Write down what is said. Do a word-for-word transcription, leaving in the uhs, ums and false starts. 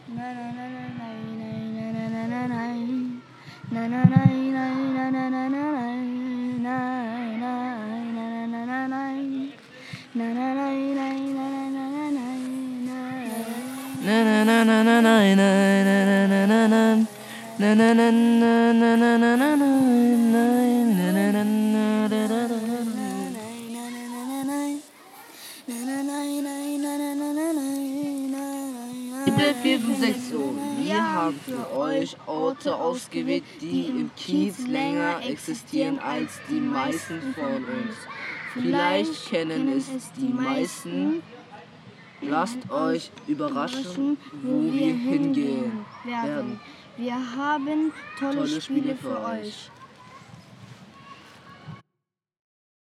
Liebe vierten Sektion, wir haben für euch Orte ausgewählt, die im Kiez länger existieren als die meisten von uns. Vielleicht kennen es die meisten. Lasst euch überraschen, wo wir hingehen werden. Wir haben tolle, Tolle Spiele Spiele für für euch. euch.